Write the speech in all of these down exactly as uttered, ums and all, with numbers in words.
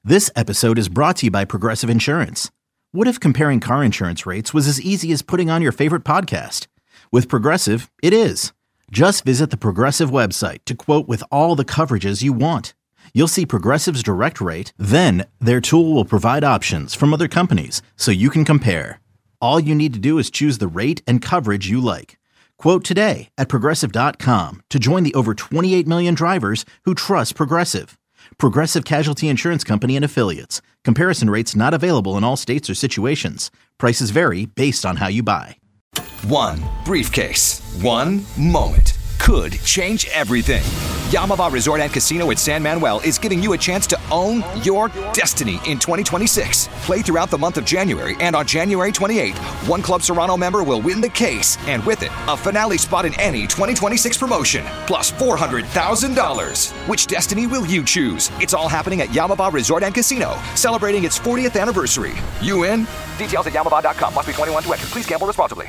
This episode is brought to you by Progressive Insurance. What if comparing car insurance rates was as easy as putting on your favorite podcast? With Progressive, it is. Just visit the Progressive website to quote with all the coverages you want. You'll see Progressive's direct rate, then their tool will provide options from other companies so you can compare. All you need to do is choose the rate and coverage you like. Quote today at progressive dot com to join the over twenty-eight million drivers who trust Progressive. Progressive Casualty Insurance Company and Affiliates. Comparison rates not available in all states or situations. Prices vary based on how you buy. One briefcase, one moment could change everything. Yamava Resort and Casino at San Manuel is giving you a chance to own your destiny in twenty twenty-six. Play throughout the month of January, and on January twenty-eighth, one Club Serrano member will win the case, and with it, a finale spot in any twenty twenty-six promotion, plus four hundred thousand dollars. Which destiny will you choose? It's all happening at Yamava Resort and Casino, celebrating its fortieth anniversary. You in? Details at yamava dot com. Must be twenty-one to enter. Please gamble responsibly.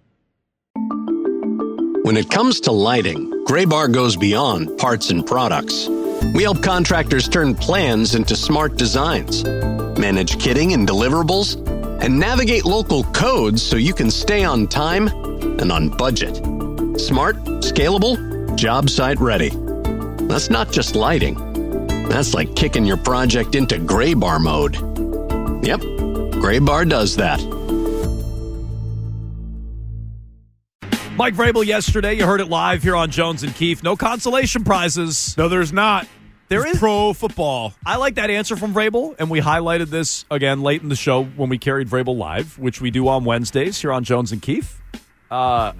When it comes to lighting, Graybar goes beyond parts and products. We help contractors turn plans into smart designs, manage kitting and deliverables, and navigate local codes so you can stay on time and on budget. Smart, scalable, job site ready. That's not just lighting. That's like kicking your project into Graybar mode. Yep, Graybar does that. Mike Vrabel yesterday, you heard it live here on Jones and Keefe. No consolation prizes. No, there's not. There It's is pro football. I like that answer from Vrabel, and we highlighted this again late in the show when we carried Vrabel live, which we do on Wednesdays here on Jones and Keefe. Uh,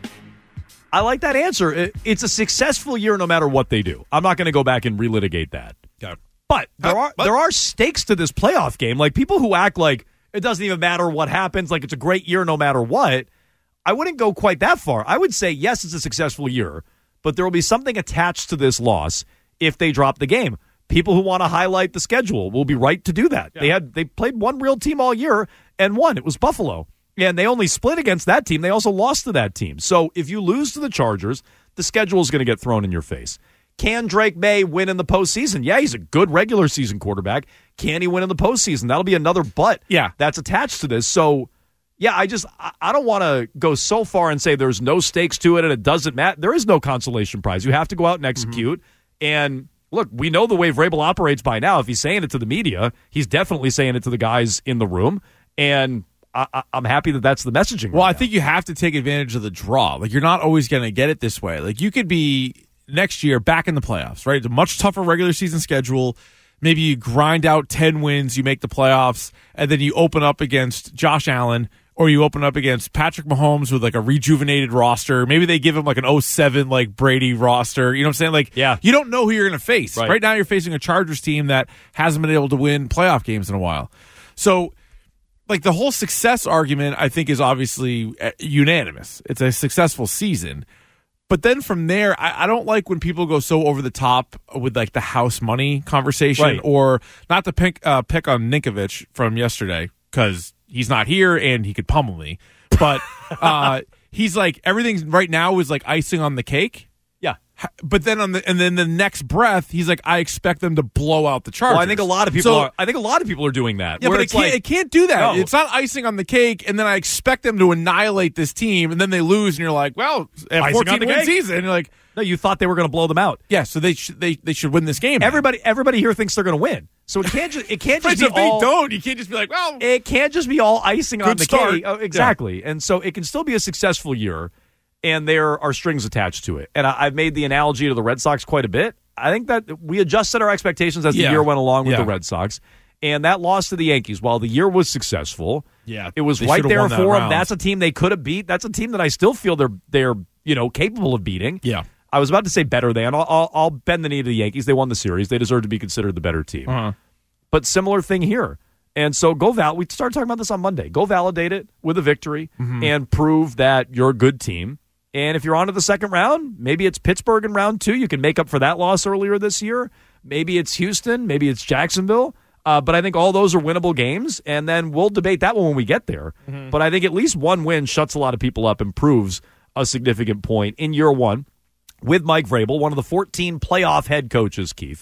I like that answer. It, it's a successful year no matter what they do. I'm not going to go back and relitigate that. Okay. But there Uh, are but- there are stakes to this playoff game. Like people who act like it doesn't even matter what happens, like it's a great year no matter what. I wouldn't go quite that far. I would say, yes, it's a successful year, but there will be something attached to this loss if they drop the game. People who want to highlight the schedule will be right to do that. Yeah. They had they played one real team all year and won. It was Buffalo. And they only split against that team. They also lost to that team. So if you lose to the Chargers, the schedule is going to get thrown in your face. Can Drake May win in the postseason? Yeah, he's a good regular season quarterback. Can he win in the postseason? That'll be another but yeah. that's attached to this. So Yeah, I just I don't want to go so far and say there's no stakes to it and it doesn't matter. There is no consolation prize. You have to go out and execute. Mm-hmm. And look, we know the way Vrabel operates by now. If he's saying it to the media, he's definitely saying it to the guys in the room. And I, I, I'm happy that that's the messaging. Well, right I now. think you have to take advantage of the draw. Like, you're not always going to get it this way. Like, you could be next year back in the playoffs, right? It's a much tougher regular season schedule. Maybe you grind out ten wins, you make the playoffs, and then you open up against Josh Allen, or you open up against Patrick Mahomes with like a rejuvenated roster. Maybe they give him like an oh seven like Brady roster. You know what I'm saying? Like, yeah. You don't know who you're going to face. Right. Right now you're facing a Chargers team that hasn't been able to win playoff games in a while. So, like, the whole success argument, I think, is obviously unanimous. It's a successful season. But then from there, I, I don't like when people go so over the top with like the house money conversation, Right. or not to pick, uh, pick on Ninkovich from yesterday because he's not here and he could pummel me. But uh, he's like, everything right now is like icing on the cake. Yeah. But then on the and then the next breath, he's like, I expect them to blow out the Chargers. Well, I think a lot of people So- are. I think a lot of people are doing that. Yeah, where but it it's can't, like, it can't do that. No. It's not icing on the cake, and then I expect them to annihilate this team, and then they lose, and you're like, well, at Icing on fourteen the win cake. season, you're like, no, you thought they were going to blow them out. yeah, so they should they, they should win this game. Everybody, everybody here thinks they're going to win. So it can't just it can't Right, just so be if they all. don't, you can't just be like, well, It can't just be all icing on Good the start. cake. Oh, exactly. And so it can still be a successful year, and there are strings attached to it. And I, I've made the analogy to the Red Sox quite a bit. I think that we adjusted our expectations as the Yeah. year went along with Yeah. the Red Sox. And that loss to the Yankees, while the year was successful, Yeah, it was they right should've there won that for them. round. That's a team they could have beat. That's a team that I still feel they're they're you know capable of beating. Yeah. I was about to say better than. I'll, I'll, I'll bend the knee to the Yankees. They won the series. They deserve to be considered the better team. Uh-huh. But similar thing here. And so go val. We started talking about this on Monday. Go validate it with a victory Mm-hmm. and prove that you're a good team. And if you're on to the second round, maybe it's Pittsburgh in round two. You can make up for that loss earlier this year. Maybe it's Houston. Maybe it's Jacksonville. Uh, but I think all those are winnable games, and then we'll debate that one when we get there. Mm-hmm. But I think at least one win shuts a lot of people up and proves a significant point in year one with Mike Vrabel, one of the fourteen playoff head coaches, Keith.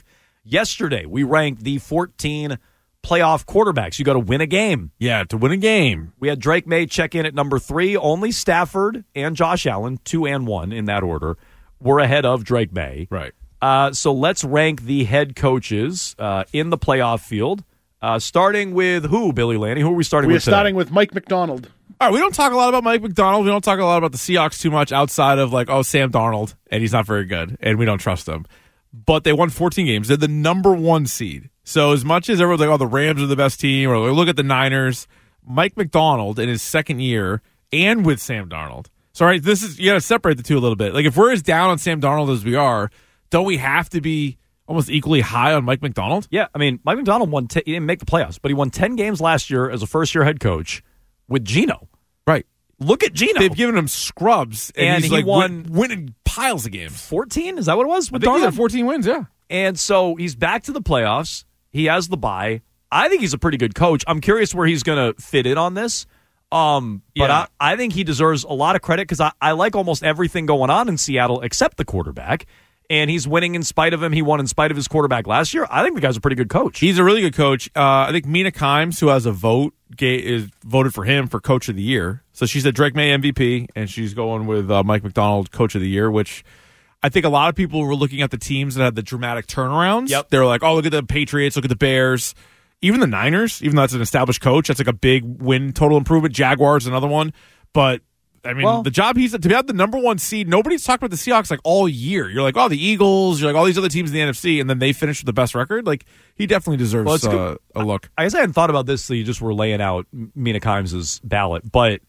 Yesterday, we ranked the fourteen playoff quarterbacks. You got to win a game. Yeah, to win a game. We had Drake May check in at number three. Only Stafford and Josh Allen, two and one in that order, were ahead of Drake May. Right. Uh, so let's rank the head coaches uh, in the playoff field. Uh, starting with who, Billy Lanny? Who are we starting we with are starting with Mike McDonald. All right, we don't talk a lot about Mike McDonald. We don't talk a lot about the Seahawks too much outside of like, oh, Sam Darnold, and he's not very good, and we don't trust him. But they won fourteen games. They're the number one seed. So as much as everyone's like, oh, the Rams are the best team, or look at the Niners, Mike McDonald in his second year and with Sam Darnold. So, all right, this is, you got to separate the two a little bit. Like, if we're as down on Sam Darnold as we are, don't we have to be almost equally high on Mike McDonald? Yeah, I mean, Mike McDonald won. T- he didn't make the playoffs, but he won ten games last year as a first-year head coach with Geno. Right. Look at Geno. They've given him scrubs, and, And he's he like won- win- winning piles of games. fourteen? Is that what it was? I With think he's Darnold? at fourteen wins, yeah. And so he's back to the playoffs. He has the bye. I think he's a pretty good coach. I'm curious where he's going to fit in on this. Um, but Yeah. I, I think he deserves a lot of credit because I, I like almost everything going on in Seattle except the quarterback. And he's winning in spite of him. He won in spite of his quarterback last year. I think the guy's a pretty good coach. He's a really good coach. Uh, I think Mina Kimes, who has a vote, ga- is voted for him for Coach of the Year. So she said Drake May M V P, and she's going with uh, Mike McDonald Coach of the Year, which I think a lot of people were looking at the teams that had the dramatic turnarounds. Yep. They were like, oh, look at the Patriots, look at the Bears. Even the Niners, even though that's an established coach, that's like a big win total improvement. Jaguars, another one. But I mean, Well- the job he's to be at the number one seed. Nobody's talked about the Seahawks like all year. You're like, oh, the Eagles. You're like all these other teams in the N F C, and then they finished with the best record. Like he definitely deserves Well, it's uh, good. a look. I guess I hadn't thought about this, so you just were laying out Mina Kimes' ballot. But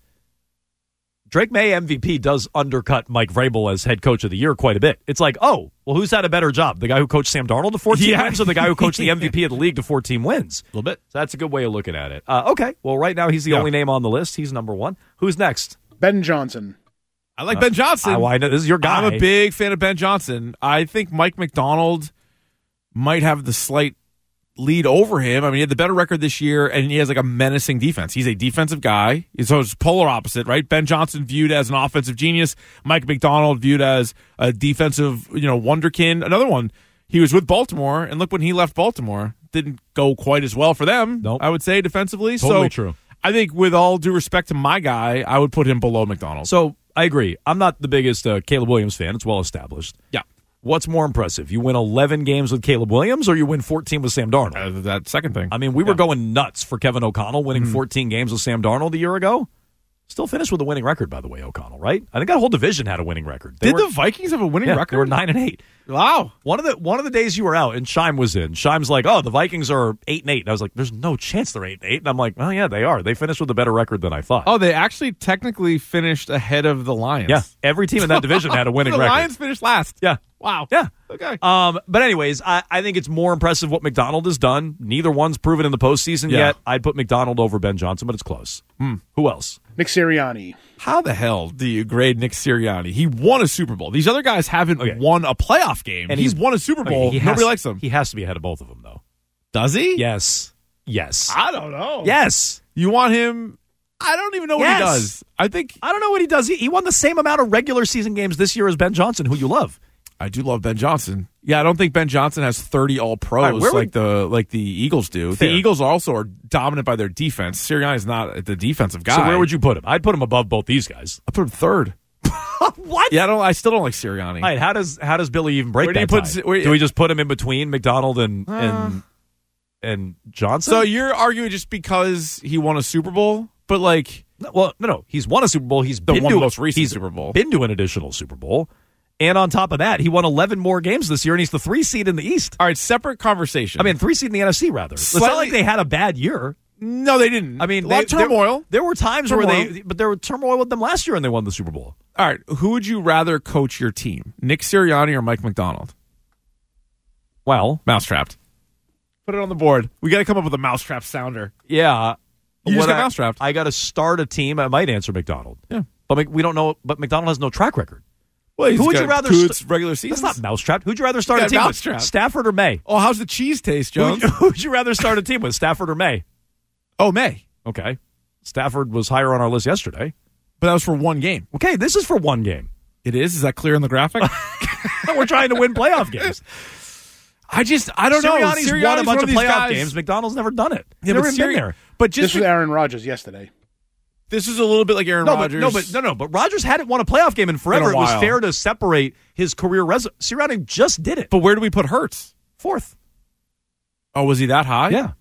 Drake May M V P does undercut Mike Vrabel as head coach of the year quite a bit. It's like, oh, well, who's had a better job? The guy who coached Sam Darnold to fourteen Yeah. wins or the guy who coached the M V P of the league to fourteen wins? A little bit. So that's a good way of looking at it. Uh, okay, well, right now he's the Yeah. only name on the list. He's number one. Who's next? Ben Johnson. I like Ben Johnson. I, well, I know this is your guy. I'm a big fan of Ben Johnson. I think Mike McDonald might have the slight lead over him. I mean, he had the better record this year, and he has like a menacing defense. He's a defensive guy. So it's polar opposite, right? Ben Johnson viewed as an offensive genius. Mike McDonald viewed as a defensive, you know, wonderkin. Another one, he was with Baltimore, and look when he left Baltimore, didn't go quite as well for them. Nope. I would say defensively. Totally so true. I think, with all due respect to my guy, I would put him below McDonald. So I agree. I'm not the biggest uh, Caleb Williams fan. It's well established. yeah. What's more impressive? You win eleven games with Caleb Williams or you win fourteen with Sam Darnold? Uh, that second thing. I mean, we were Yeah. going nuts for Kevin O'Connell winning Mm-hmm. fourteen games with Sam Darnold a year ago. Still finished with a winning record, by the way, O'Connell, right? I think that whole division had a winning record. They Did were, the Vikings have a winning yeah, record? They were nine and eight. Wow. One of the one of the days you were out and Scheim was in. Scheim's like, "Oh, the Vikings are eight and eight." And I was like, "There's no chance they're eight and eight." And I'm like, "Oh yeah, they are. They finished with a better record than I thought." Oh, they actually technically finished ahead of the Lions. yeah, every team in that division had a winning the record. Lions finished last. Yeah. Wow. Yeah. Okay. Um, but anyways, I, I think it's more impressive what McDonald has done. Neither one's proven in the postseason Yeah. yet. I'd put McDonald over Ben Johnson, but it's close. Hmm. Who else? Nick Sirianni. How the hell do you grade Nick Sirianni? He won a Super Bowl. These other guys haven't Okay. won a playoff game. And he's he's- won a Super Bowl. Okay, he has- Nobody likes him. He has to be ahead of both of them, though. Does he? Yes. Yes. I don't know. Yes. You want him? I don't even know what Yes. he does. I think I don't know what he does. He, he won the same amount of regular season games this year as Ben Johnson, who you love. I do love Ben Johnson. Yeah, I don't think Ben Johnson has thirty all pros All right, where would- like the like the Eagles do. Fair. The Eagles also are dominant by their defense. Sirianni's not the defensive guy. So where would you put him? I'd put him above both these guys. I put him third. What? Yeah, I don't. I still don't like Sirianni. All right, how does how does Billy even break Where do that you put tie? Si- where- do we just put him in between McDonald and and and Johnson? So you're arguing just because he won a Super Bowl, but like No, well, no, no. He's won a Super Bowl. He's The been one to most recent he's Super Bowl. Been to an additional Super Bowl, and on top of that, he won eleven more games this year, and he's the three seed in the East. all right, separate conversation. I mean, three seed in the N F C rather. It's not Slightly- like they had a bad year. no, they didn't. I mean, a they, lot of turmoil. There, there were times where Turmoil. they, but there were turmoil with them last year, and they won the Super Bowl. All right, who would you rather coach your team, Nick Sirianni or Mike McDonald? Well, Mousetrapped. Put it on the board. We got to come up with a mousetrap sounder. yeah, You just What got I- mousetrapped. I got to start a team. I might answer McDonald. Yeah. but Mc- we don't know. But McDonald has no track record. Well, he's Who would got you rather two st- its regular season? That's not mousetrapped. Who'd you rather start You a got team with? mousetrapped. Stafford or May? Oh, how's the cheese taste, Jones? Who'd, who'd you rather start a team with? Stafford or May? oh, May. Okay. Stafford was higher on our list yesterday. But that was for one game. Okay, this is for one game. It is? Is that clear in the graphic? We're trying to win playoff games. I just, I don't know. Sirianni's Sirianni's won a bunch one of of these playoff guys- games. McDonald's never done it. Yeah, never but even been Siri- there. But just This was Aaron Rodgers yesterday. this is a little bit like Aaron No, but, Rodgers. no, but no, no. But Rodgers hadn't won a playoff game in forever. In a It was while. fair to separate his career resume. Sirianni just did it. But where do we put Hurts? Fourth. Oh, was he that high? Yeah.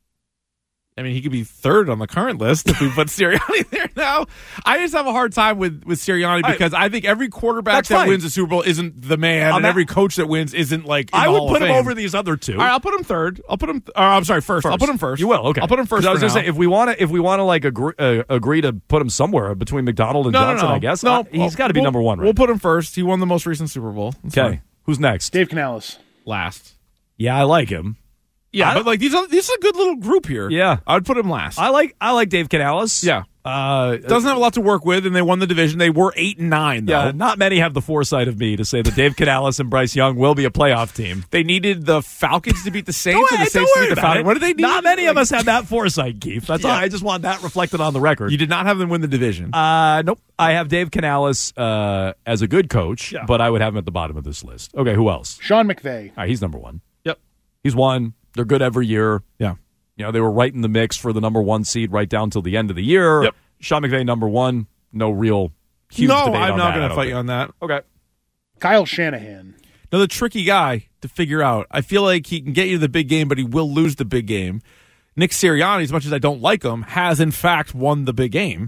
I mean, he could be third on the current list if we put Sirianni there now. I just have a hard time with, with Sirianni because I, I think every quarterback That's that fine. wins a Super Bowl isn't the man, I'm and at- every coach that wins isn't like in I the would Hall put of him Fame. over these other two. All right, I'll put him third. I'll put him. Uh, I'm sorry, first. I'll put him first. You will. Okay. I'll put him first. 'Cause I was for just now. saying, if we want to, if we want to like agree, uh, agree to put him somewhere between McDonald and no, Johnson, no, no. I guess No, I- he's got to be we'll- number one. Right? We'll put him first. He won the most recent Super Bowl. That's Okay. fine. Who's next? Dave Canales. Last. Yeah, I like him. Yeah, I- but like these, are, this is a good little group here. Yeah. I would put him last. I like I like Dave Canales. Yeah. Uh, Doesn't have a lot to work with, and they won the division. They were eight and nine, though. yeah, not many have the foresight of me to say that Dave Canales and Bryce Young will be a playoff team. They needed the Falcons to beat the Saints, Don't and the worry- Saints don't to worry beat the about Falcons. it. What did they need? Not many of Like, us have that foresight, Keith. That's Yeah. all. I just want that reflected on the record. You did not have them win the division. Uh, nope. I have Dave Canales uh, as a good coach, Yeah. but I would have him at the bottom of this list. Okay, who else? Sean McVay. All right, he's number one. Yep. He's one. They're good every year. Yeah. You know, they were right in the mix for the number one seed right down till the end of the year. Yep. Sean McVay, number one. No real huge no, debate I'm on not that, going I to don't fight think. you on that. Okay. Kyle Shanahan. Another tricky guy to figure out. I feel like he can get you to the big game, but he will lose the big game. Nick Sirianni, as much as I don't like him, has in fact won the big game.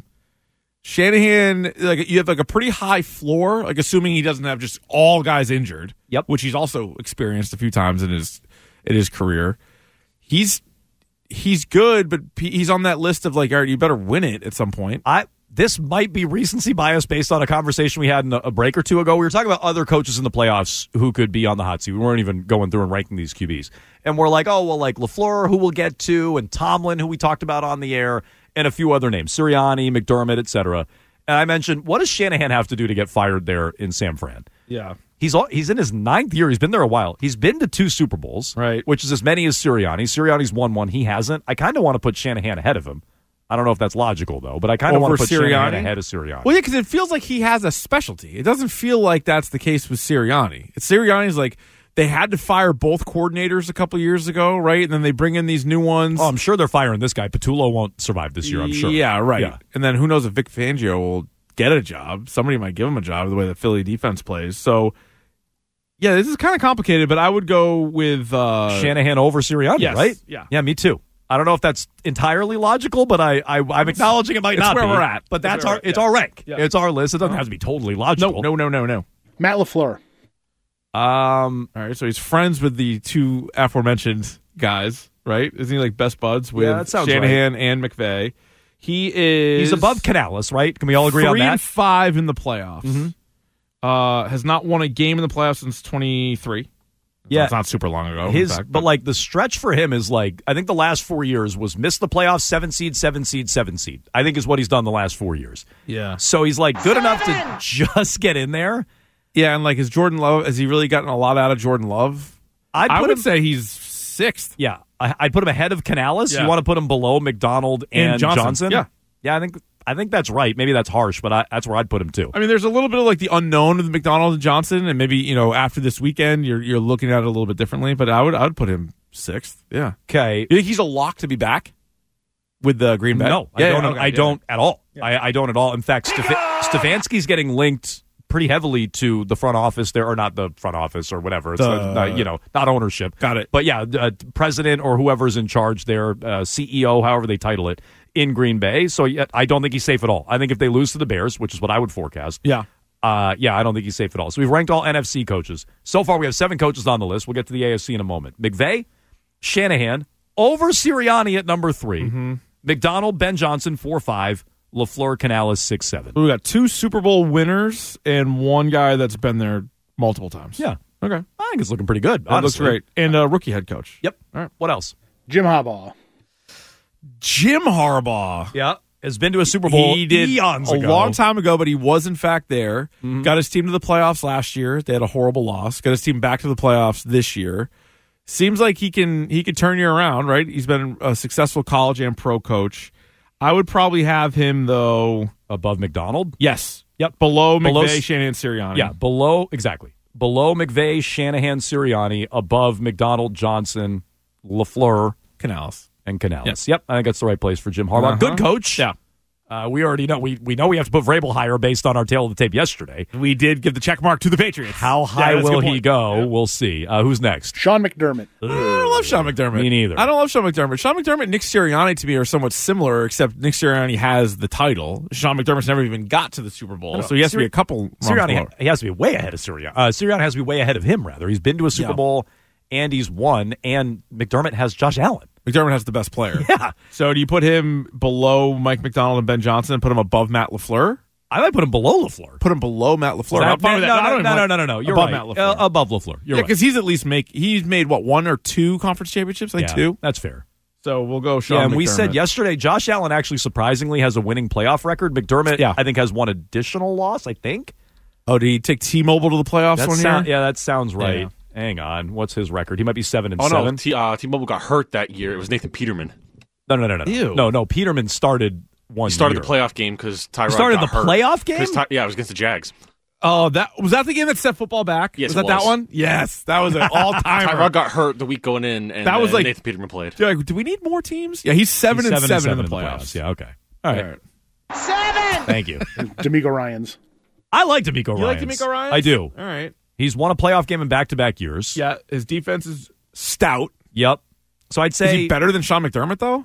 Shanahan, like you have like a pretty high floor, like assuming he doesn't have just all guys injured. Yep. Which he's also experienced a few times in his in his career. He's he's good, but he's on that list of like, all right, you better win it at some point. I this might be recency bias based on a conversation we had in a, a break or two ago. We were talking about other coaches in the playoffs who could be on the hot seat. We weren't even going through and ranking these Q Bs. And we're like, oh, well, like LaFleur, who we'll get to, and Tomlin, who we talked about on the air, and a few other names, Sirianni, McDermott, et cetera. And I mentioned, what does Shanahan have to do to get fired there in San Fran? Yeah. He's all, he's in his ninth year. He's been there a while. He's been to two Super Bowls, Right. which is as many as Sirianni. Sirianni's won one. He hasn't. I kind of want to put Shanahan ahead of him. I don't know if that's logical, though, but I kind of Over want to put Shanahan Sirianni? ahead of Sirianni. Well, yeah, because it feels like he has a specialty. It doesn't feel like that's the case with Sirianni. Sirianni's like they had to fire both coordinators a couple years ago, right? And then they bring in these new ones. Oh, I'm sure they're firing this guy. Patullo won't survive this year, I'm sure. Yeah, right. Yeah. And then who knows if Vic Fangio will get a job. Somebody might give him a job the way the Philly defense plays. So, yeah, this is kind of complicated, but I would go with uh, Shanahan over Sirianni, Yes, right? yeah. Yeah, me too. I don't know if that's entirely logical, but I, I, I'm acknowledging it might it's not where be. we're at. But It's that's where our we're- it's yeah. our rank. Yeah. It's our list. It doesn't have to be totally logical. No, no, no, no, no. Matt LaFleur. Um, All right, so he's friends with the two aforementioned guys, right? Isn't he like best buds with Yeah, that sounds Shanahan and McVay? He is he's above Canales, right? Can we all agree three on that? and five in the playoffs. Mm-hmm. Uh, has not won a game in the playoffs since twenty-three. Yeah. It's not super long ago. in His, fact, but like the stretch for him is like I think the last four years was miss the playoffs, seven seed, seven seed, seven seed. I think is what he's done the last four years. yeah, So he's like good enough to just get in there. yeah, and like is Jordan Love? Has he really gotten a lot out of Jordan Love? I'd I put would him, say he's sixth. yeah, I, I'd put him ahead of Canales. Yeah. You want to put him below McDonald and, And Johnson. Johnson? Yeah. yeah. I think I think that's right. Maybe that's harsh, but I, that's where I'd put him too. I mean, there's a little bit of like the unknown with McDonald and Johnson, and maybe you know after this weekend you're you're looking at it a little bit differently. But I would I would put him sixth. Yeah. Okay, You think he's a lock to be back with the Green Bay? no, Yeah, I don't. yeah, okay, I yeah. don't at all. I, I don't at all. In fact, Stef- Stefanski's getting linked pretty heavily to the front office there, or not the front office or whatever. It's The- uh, not, you know, not ownership. Got it. But yeah, uh, president or whoever's in charge there, uh, C E O, however they title it, in Green Bay. So yeah, I don't think he's safe at all. I think if they lose to the Bears, which is what I would forecast, Yeah. uh, yeah, I don't think he's safe at all. So we've ranked all N F C coaches. So far, we have seven coaches on the list. We'll get to the A F C in a moment. McVay, Shanahan, over Sirianni at number three. Mm-hmm. McDonald, Ben Johnson, four five. LaFleur, Canales, six seven. We got two Super Bowl winners and one guy that's been there multiple times. Yeah. Okay. I think it's looking pretty good. That looks honestly. great. And a rookie head coach. Yep. All right. What else? Jim Harbaugh. Jim Harbaugh. Yeah. Has been to a Super Bowl He did eons a ago. long time ago, but he was in fact there. Mm-hmm. Got his team to the playoffs last year. They had a horrible loss. Got his team back to the playoffs this year. Seems like he can he could turn you around, right? He's been a successful college and pro coach. I would probably have him though. Above McDonald? Yes. Yep. Below Below McVay, S- Shanahan, Sirianni. Yeah, below, exactly. below McVay, Shanahan, Sirianni, above McDonald, Johnson, LaFleur, Canales. and Canales. Yep, I think that's the right place for Jim Harbaugh. Uh-huh. Good coach. Yeah. Uh, we already know we we know we have to put Vrabel higher based on our tail of the tape yesterday. We did give the check mark to the Patriots. How high Yeah, that's a will good he point. go? Yeah. We'll see. Uh, who's next? Sean McDermott. I don't love Sean McDermott. Me neither. I don't love Sean McDermott. Sean McDermott and Nick Sirianni to me are somewhat similar, except Nick Sirianni has the title. Sean McDermott's never even got to the Super Bowl, so he has to be a couple runs Sirianni, below. he has to be way ahead of Sirianni. Uh, Sirianni has to be way ahead of him, rather. He's been to a Super Yeah. Bowl, and he's won, and McDermott has Josh Allen. McDermott has the best player. Yeah. So do you put him below Mike McDonald and Ben Johnson and put him above Matt LaFleur? I might put him below LaFleur. Put him below Matt LaFleur. That- I'm fine with that. no, I no, don't no, even no, like- no, no, no. You're above right. Matt LaFleur. Uh, above LaFleur. You're yeah, right. because he's at least make he's made what one or two conference championships, I think Yeah, two. That's fair. So we'll go Sean Yeah, and we McDermott. said yesterday, Josh Allen actually surprisingly has a winning playoff record. McDermott, Yeah. I think, has one additional loss, I think. Oh, did he take T-Mobile to the playoffs That one sound, year? yeah, that sounds right. Yeah. Hang on. What's his record? He might be seven and Oh seven. no, T, uh, T-Mobile got hurt that year. It was Nathan Peterman. No, no, no, no, no. Ew. No, no. Peterman started one He started year. the playoff game because Tyrod started got the hurt. playoff game? 'Cause Ty- yeah, it was against the Jags. Oh, that was that the game that set football back? Yes, was it that that was. one? Yes, that was an all-timer. Tyrod got hurt the week going in, and That was then like- Nathan Peterman played. You're like, do we need more teams? Yeah, he's seven, He's and, seven in the playoffs. Yeah, okay. All right. All right. Thank you. D'Amico Ryans. I like D'Amico You like Ryans. D'Amico Ryans? I do. All right. He's won a playoff game in back-to-back years. Yeah, his defense is stout. Yep. So I'd Is say he better than Sean McDermott though?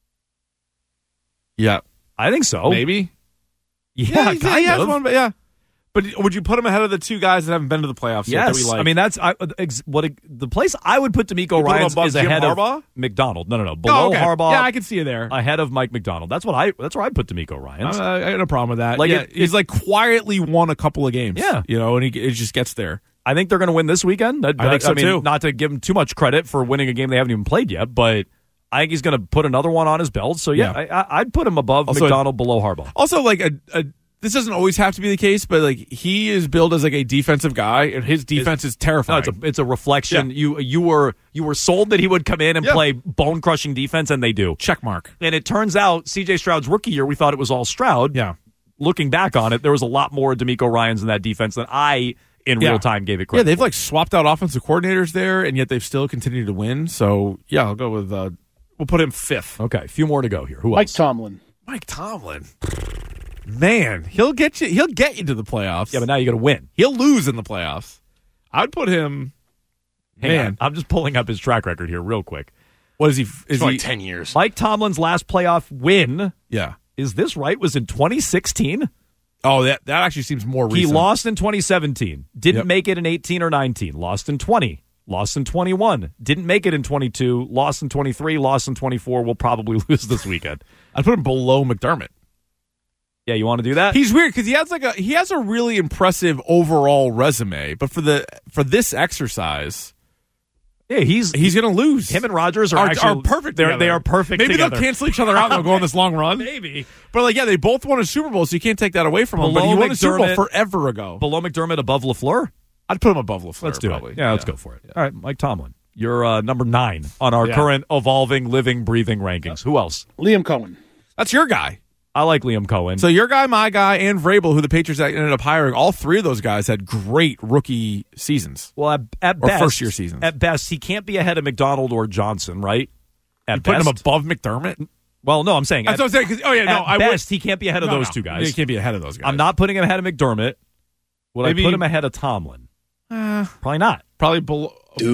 Yeah, I think so. maybe. Yeah, he, kind he has of. one, but yeah. But would you put him ahead of the two guys that haven't been to the playoffs yet? That we Yes, like? I mean that's I, ex, what it, the place I would put D'Amico You put him Ryans above is Jim ahead Harbaugh? of McDonald. No, no, no, below Oh, okay. Harbaugh. Yeah, I can see you there. ahead of Mike McDonald. That's what I. That's where I put D'Amico Ryans. Uh, I got no problem with that. Like, yeah, it- he's it- like quietly won a couple of games. Yeah. you know, and he it just gets there. I think they're going to win this weekend. I, I think so, mean, too. Not to give him too much credit for winning a game they haven't even played yet, but I think he's going to put another one on his belt. So yeah, Yeah. I, I'd put him above Also, McDonald, below Harbaugh. Also, like a, a this doesn't always have to be the case, but like he is billed as like a defensive guy, and his defense is No, terrifying. it's a it's a reflection. Yeah. You you were you were sold that he would come in and Yeah. play bone crushing defense, and they do. check mark. And it turns out C J Stroud's rookie year, we thought it was all Stroud. Yeah, Looking back on it, there was a lot more D'Amico Ryans in that defense than I in Yeah. real time gave it yeah. credit. They've like swapped out offensive coordinators there, and yet they've still continued to win. So yeah, I'll go with. Uh, we'll put him fifth. Okay, a few more to go here. Who Mike else? Tomlin. Mike Tomlin. Man, he'll get you. He'll get you to the playoffs. Yeah, but now you got to win. he'll lose in the playoffs. I'd put him. Hang Man, on. I'm just pulling up his track record here real quick. what is he? Is It's for he? like ten years. Mike Tomlin's last playoff win, Yeah. is this right, was in twenty sixteen. Oh, that that actually seems more He recent. lost in twenty seventeen. Didn't Yep. make it in eighteen or nineteen. Lost in twenty. Lost in twenty-one. Didn't make it in twenty-two. Lost in twenty-three. Lost in twenty-four. Will probably lose this weekend. I'd put him below McDermott. Yeah, you want to do that? He's weird because he has like a he has a really impressive overall resume, but for the for this exercise, yeah, he's he's gonna lose. him and Rogers are, are, actually are perfect. They're, together. they are perfect. Maybe together. they'll cancel each other out and they'll go on this long run. Maybe But like, yeah, they both won a Super Bowl, so you can't take that away from him. But Below he won a Super Bowl McDermott- forever ago. below McDermott, above LaFleur. I'd put him above LaFleur. Let's do probably. it. Yeah, let's go for it. All right, Mike Tomlin, you're uh, number nine on our Yeah. current evolving, living, breathing rankings. Who else? Liam Cohen. That's your guy. I like Liam Cohen. So your guy, my guy, and Vrabel, who the Patriots ended up hiring, all three of those guys had great rookie seasons. well, at, at Or best, first-year seasons. At best, he can't be ahead of McDonald or Johnson, right? At You put best. him above McDermott. Well, no, I'm saying That's at, what I'm saying. 'Cause- oh yeah, no, at I best would. he can't be ahead of no, those no. two guys. He can't be ahead of those guys. I'm not putting him ahead of McDermott. Would Maybe- I put him ahead of Tomlin? Uh, Probably not. probably below.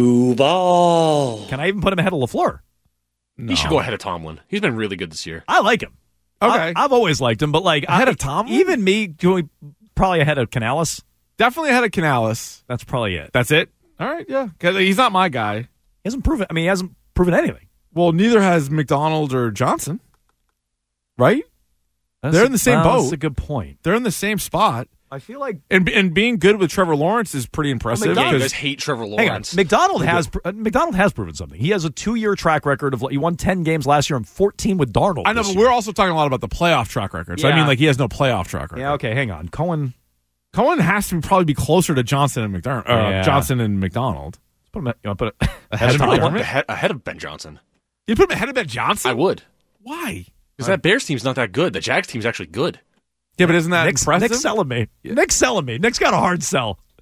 Duval. Can I even put him ahead of LaFleur? No. He should go ahead of Tomlin. He's been really good this year. I like him. Okay. I, have always liked him, but like Ahead I, of Tomlin? even me, going probably ahead of Canales. Definitely ahead of Canales. That's probably it. That's it. All right. Yeah. 'Cause he's not my guy. He hasn't proven. I mean, he hasn't proven anything. Well, neither has McDonald or Johnson. Right? That's They're a- in the same well, boat. That's a good point. They're in the same spot. I feel like And and being good with Trevor Lawrence is pretty impressive. Yeah, you because- guys hate Trevor hang on. Lawrence. McDonald has uh, McDonald has proven something. He has a two-year track record of he won ten games last year and fourteen with Darnold. I know, this but year. we're also talking a lot about the playoff track record. So I Yeah. mean, like he has no playoff track record. Yeah. Okay. Hang on. Cohen. Cohen has to probably be closer to Johnson and McDermott. Uh, Yeah. Johnson and McDonald. Let's put him. At, you want to put it Ahead of Tomlin? McDermott? ahead, ahead of Ben Johnson. You put him ahead of Ben Johnson? I would. Why? Because that Bears team's not that good. The Jags team's actually good. Yeah, but isn't that Nick's, impressive? Nick's selling me. Nick's selling me. Nick's got a hard sell.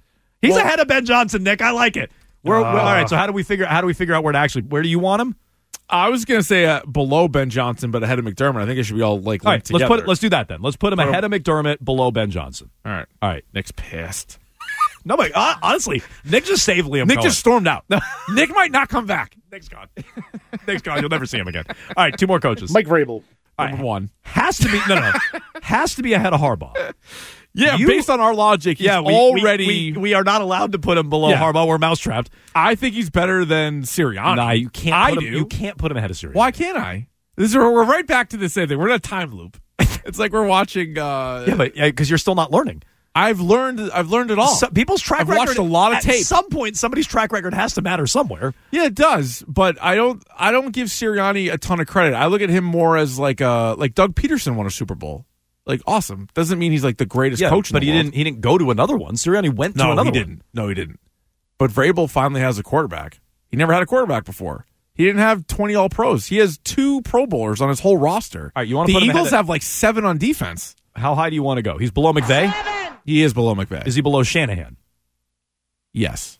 He's Well- ahead of Ben Johnson, Nick. I like it. We're, we're- all right. So how do we figure? How do we figure out where to actually? Where do you want him? I was going to say uh, below Ben Johnson, but ahead of McDermott. I think it should be all like linked All right. together. Let's put. It, let's do that then. Let's put him Put him- ahead of McDermott, below Ben Johnson. all right. All right. Nick's pissed. No, but uh, honestly, Nick just saved Liam. Nick Cohen. just stormed out. Nick might not come back. Nick's gone. Nick's gone. You'll never see him again. All right. Two more coaches. Mike Vrabel. All Number right. one. Has to be no, no, no. Has to be ahead of Harbaugh. Yeah, You- based on our logic, he's Yeah, we, already. we, we, we are not allowed to put him below Yeah. Harbaugh. We're mousetrapped. I think he's better than Sirianni. Nah, you can't. I put him, do. You can't put him ahead of Sirianni. Why can't I? This is, we're right back to the same thing. We're in a time loop. It's like we're watching. Uh, Yeah, but because you're still not learning. I've learned. I've learned it all. So, people's track I've record. watched a lot of at tape. some point, somebody's track record has to matter somewhere. Yeah, it does, but I don't. I don't give Sirianni a ton of credit. I look at him more as like a like Doug Peterson won a Super Bowl. Like awesome doesn't mean he's like the greatest Yeah, coach. In but the he world. didn't. He didn't go to another one. Sirianni went to No, another he one. didn't. No, he didn't. But Vrabel finally has a quarterback. He never had a quarterback before. He didn't have twenty All Pros. He has two Pro Bowlers on his whole roster. All right, you wanna the put him Eagles ahead of- have like seven on defense. How high do you want to go? He's below McVay. He is below McVay. Is he below Shanahan? Yes.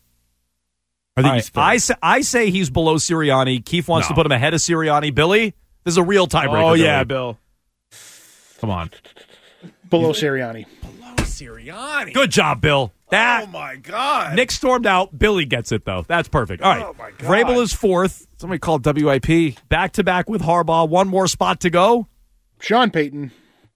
I think All he's right, third. I say, I say he's below Sirianni. Keith wants No. to put him ahead of Sirianni. Billy, this is a real tiebreaker. Oh yeah, Billy. Bill. Come on. Below Sirianni. Sirianni. Good job, Bill. That Oh my God. Nick stormed out. Billy gets it though. That's perfect. All right. Oh, my God. Vrabel is fourth. Somebody called W I P. Back to back with Harbaugh. One more spot to go. Sean Payton.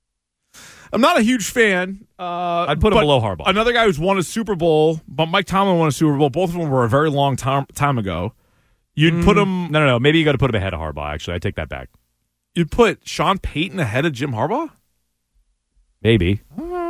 I'm not a huge fan. Uh, I'd put him but below Harbaugh. Another guy who's won a Super Bowl, but Mike Tomlin won a Super Bowl. Both of them were a very long time time ago. You'd put him. No, no, no. Maybe you got to put him ahead of Harbaugh. Actually, I take that back. You'd put Sean Payton ahead of Jim Harbaugh. Maybe.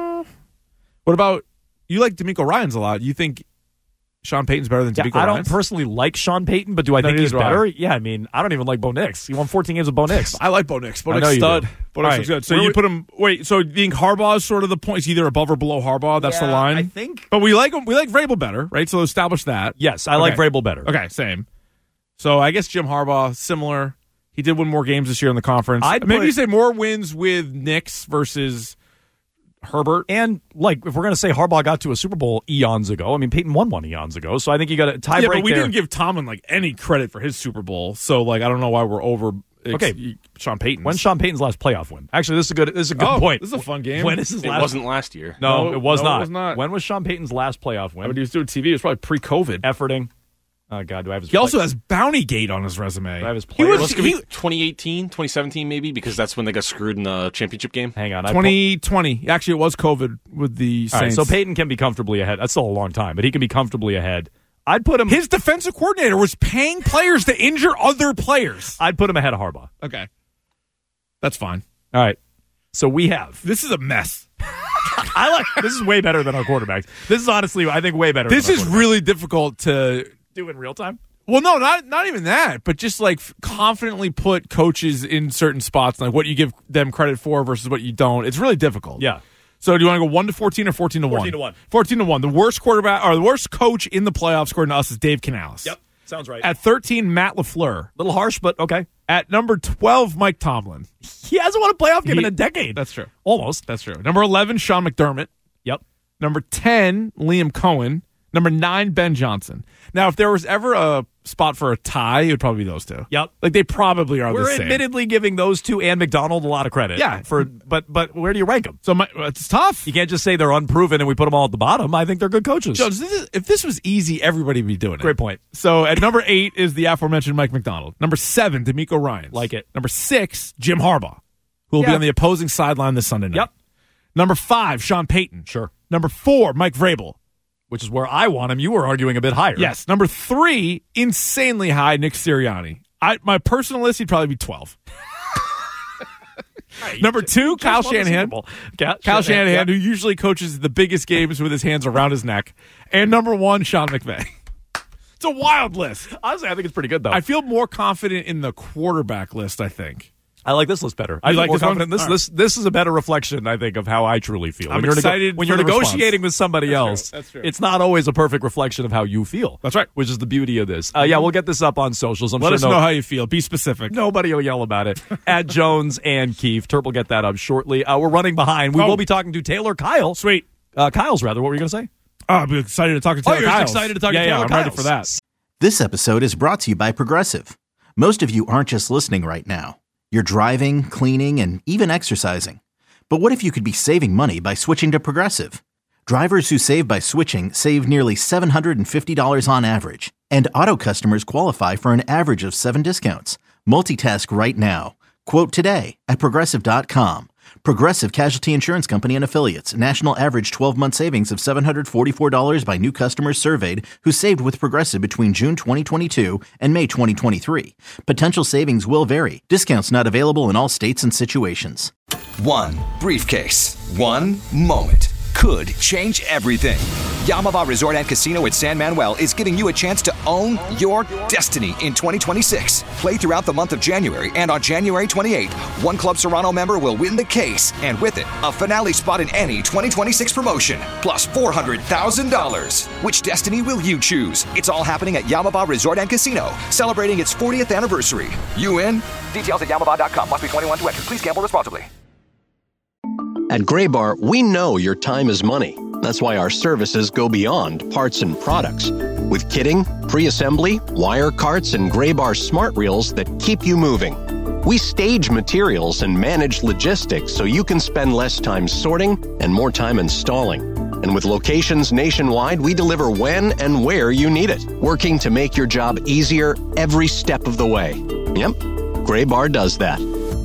What about you? Like D'Amico Ryans a lot. You think Sean Payton's better than Yeah, D'Amico I don't Ryans? personally like Sean Payton, but do I No, think neither he's do I. better? Yeah, I mean, I don't even like Bo Nix. He won fourteen games with Bo Nix. I like Bo Nix. Bo I Nix know you stud. do. Bo All Nix right. is good. So Where you we- put him. Wait. So you think Harbaugh is sort of the point? He's either above or below Harbaugh. That's the Yeah, line. I think. But we like him. We like Vrabel better, right? So establish that. Yes, I like Okay. Vrabel better. Okay, same. So I guess Jim Harbaugh, similar. He did win more games this year in the conference. I'd Maybe put- you say more wins with Knicks versus Herbert. And like, if we're going to say Harbaugh got to a Super Bowl eons ago, I mean, Peyton won one eons ago, so I think you got a tie Yeah, break but we there. didn't give Tomlin like any credit for his Super Bowl. So like, I don't know why we're over. Okay. ex- Sean Payton. When's Sean Payton's last playoff win? Actually, this is a good. This is a good Oh, point. this is a fun game. When is his It last? wasn't last year. No, No, it was no, it not. was not. When was Sean Payton's last playoff win? When he was doing T V, it was probably pre-COVID. Efforting. Oh God, do I have his? He also has Bounty Gate on his resume. Do I have his He player? was, Well, it's gonna he, be twenty eighteen, twenty seventeen maybe, because that's when they got screwed in the championship game. Hang on, I twenty twenty. Actually, it was COVID with the All right, Saints. so Peyton can be comfortably ahead. That's still a long time, but he can be comfortably ahead. I'd put him. His defensive coordinator was paying players to injure other players. I'd put him ahead of Harbaugh. Okay. That's fine. All right. So we have. This is a mess. I like. This is way better than our quarterbacks. This is honestly, I think, way better. This than our is quarterbacks. really difficult to do in real time. Well, no, not not even that, but just like f- confidently put coaches in certain spots, like what you give them credit for versus what you don't. It's really difficult. Yeah. So do you want to go one to fourteen or fourteen to one? fourteen to one. Fourteen to one. The worst quarterback or the worst coach in the playoffs, according to us, is Dave Canales. Yep. Sounds right. At thirteen, Matt LaFleur. little harsh, but okay. At number twelve, Mike Tomlin. He hasn't won a playoff game He- in a decade. That's true. Almost. That's true. Number eleven, Sean McDermott. Yep. Number ten, Liam Cohen. Number nine, Ben Johnson. Now, if there was ever a spot for a tie, it would probably be those two. Yep. Like they probably are We're the same. admittedly giving those two and McDonald a lot of credit. Yeah. For but but where do you rank them? So my, it's tough. You can't just say they're unproven and we put them all at the bottom. I think they're good coaches. Jones, this is, if this was easy, everybody would be doing it. Great point. So at number eight is the aforementioned Mike McDonald. Number seven, D'Amico Ryans. Like it. Number six, Jim Harbaugh, who will be Yeah. on the opposing sideline this Sunday night. Yep. Number five, Sean Payton. Sure. Number four, Mike Vrabel. Which is where I want him. You were arguing a bit higher. Yes. Number three, insanely high, Nick Sirianni. I, my personal list, he'd probably be twelve. Number two, Just Kyle won the Super Shanahan. Bowl. Kyle, Kyle Shanahan, yeah. who usually coaches the biggest games with his hands around his neck. And number one, Sean McVay. It's a wild list. Honestly, I think it's pretty good though. I feel more confident in the quarterback list, I think. I like this list better. I You feel like more this one? confident. This All right. this this is a better reflection, I think, of how I truly feel. I'm when you're nego- excited when for you're the negotiating response. with somebody That's true. else. That's true. It's not always a perfect reflection of how you feel. That's right. Which is the beauty of this. Uh, yeah, we'll get this up on socials. I'm Let sure us no- know how you feel. Be specific. Nobody will yell about it. At Jones and Keefe. Turp will get that up shortly. Uh, we're running behind. We Oh. will be talking to Taylor Kyle. Sweet. Uh, Kyle's, rather. What were you going to say? Oh, I'm excited to talk to Taylor Oh, you're Kyles. excited to talk yeah, to Taylor yeah, I'm Kyles. ready for that. This episode is brought to you by Progressive. Most of you aren't just listening right now. You're driving, cleaning, and even exercising. But what if you could be saving money by switching to Progressive? Drivers who save by switching save nearly seven hundred fifty dollars on average. And auto customers qualify for an average of seven discounts. Multitask right now. Quote today at Progressive dot com. Progressive Casualty Insurance Company and Affiliates. National average twelve-month savings of seven hundred forty-four dollars by new customers surveyed who saved with Progressive between June twenty twenty-two and May twenty twenty-three. Potential savings will vary. Discounts not available in all states and situations. One briefcase, one moment could change everything. Yamava Resort and Casino at San Manuel is giving you a chance to own your destiny in twenty twenty-six. Play throughout the month of January, and on January twenty-eighth, one Club Serrano member will win the case, and with it, a finale spot in any twenty twenty-six promotion, plus four hundred thousand dollars. Which destiny will you choose? It's all happening at Yamava Resort and Casino, celebrating its fortieth anniversary. You in? Details at yamava dot com. Must be twenty-one to enter. Please gamble responsibly. At Gray Bar, we know your time is money. That's why our services go beyond parts and products. With kitting, pre-assembly, wire carts, and Gray Bar smart reels that keep you moving. We stage materials and manage logistics so you can spend less time sorting and more time installing. And with locations nationwide, we deliver when and where you need it, working to make your job easier every step of the way. Yep, Gray Bar does that.